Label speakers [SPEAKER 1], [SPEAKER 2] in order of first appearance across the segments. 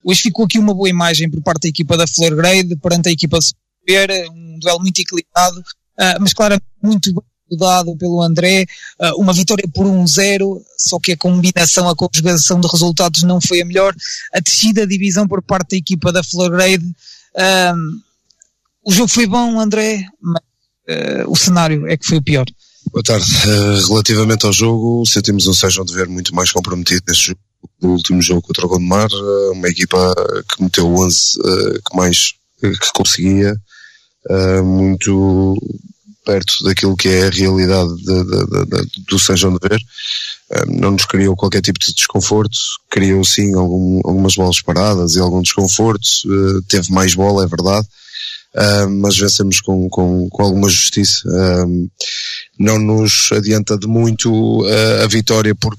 [SPEAKER 1] Hoje ficou aqui uma boa imagem por parte da equipa da Florgrade perante a equipa de Super, um duelo muito equilibrado, mas claramente muito bem dado pelo André, uma vitória por 1-0, só que a combinação, a conjugação de resultados não foi a melhor. A descida de divisão por parte da equipa da Florgrade, o jogo foi bom, André, mas o cenário é que foi o pior.
[SPEAKER 2] Boa tarde. Relativamente ao jogo, sentimos um Sejam de Ver muito mais comprometido neste jogo. No último jogo contra o Gondomar, uma equipa que meteu o 11 que conseguia, muito perto daquilo que é a realidade do Sejam de Ver. Não nos criou qualquer tipo de desconforto, criou sim algumas bolas paradas e algum desconforto, teve mais bola, é verdade, mas vencemos com alguma justiça. Não nos adianta de muito a vitória, porque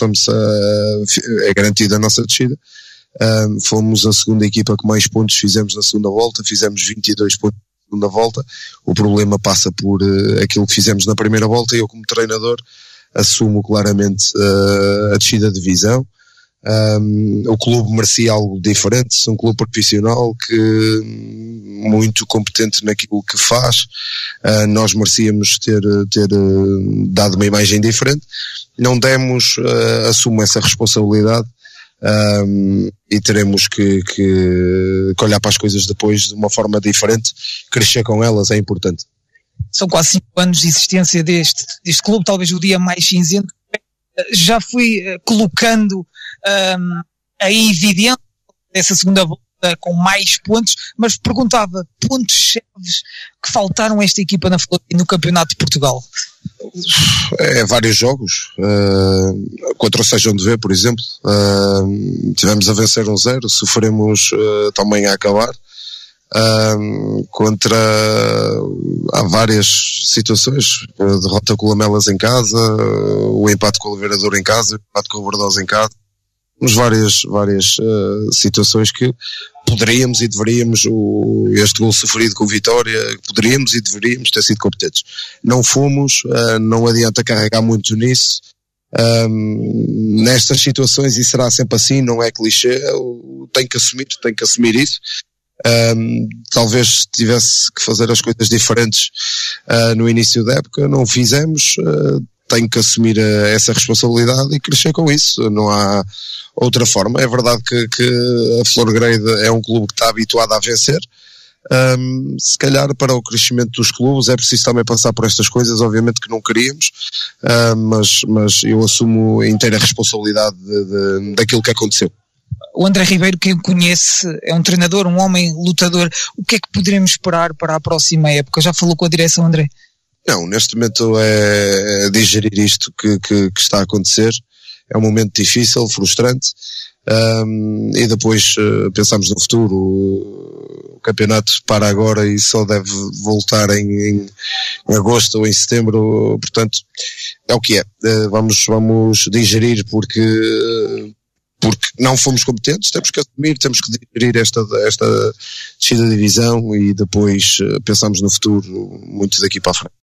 [SPEAKER 2] é garantida a nossa descida. Fomos a segunda equipa que mais pontos fizemos na segunda volta, fizemos 22 pontos na segunda volta. O problema passa por aquilo que fizemos na primeira volta, e eu, como treinador, assumo claramente a descida de divisão. O clube merecia algo diferente, um clube profissional muito competente naquilo que faz. Nós merecíamos ter dado uma imagem diferente, não demos. Assumo essa responsabilidade, e teremos que olhar para as coisas depois de uma forma diferente. Crescer com elas é importante.
[SPEAKER 1] São quase 5 anos de existência deste clube, talvez o dia mais cinzento. Já fui colocando a evidência dessa segunda volta com mais pontos, mas perguntava pontos-chaves que faltaram a esta equipa no Campeonato de Portugal.
[SPEAKER 2] Vários jogos, contra o Sejam de Ver, por exemplo, tivemos a vencer 1-0, sofremos também a acabar. Há várias situações, a derrota com o Lamelas em casa, o empate com o Oliveira de Douro em casa, o empate com o Bordosa em casa. Temos várias situações que poderíamos e deveríamos, este gol sofrido com o Vitória, poderíamos e deveríamos ter sido competentes. Não fomos, não adianta carregar muito nisso. Nestas situações, e será sempre assim, não é clichê, tenho que assumir isso. Talvez tivesse que fazer as coisas diferentes no início da época, não o fizemos. Tenho que assumir essa responsabilidade e crescer com isso, não há outra forma. É verdade que a Florgrade é um clube que está habituado a vencer. Se calhar para o crescimento dos clubes é preciso também passar por estas coisas, obviamente que não queríamos, mas eu assumo a inteira responsabilidade daquilo que aconteceu.
[SPEAKER 1] O André Ribeiro, quem o conhece, é um treinador, um homem lutador. O que é que poderemos esperar para a próxima época? Já falou com a direção, André?
[SPEAKER 2] Não, neste momento é digerir isto que está a acontecer. É um momento difícil, frustrante, e depois pensamos no futuro. O campeonato para agora e só deve voltar em agosto ou em setembro, portanto é o que é. Vamos digerir, porque não fomos competentes, temos que assumir, temos que digerir esta descida de divisão, e depois pensamos no futuro muito daqui para a frente.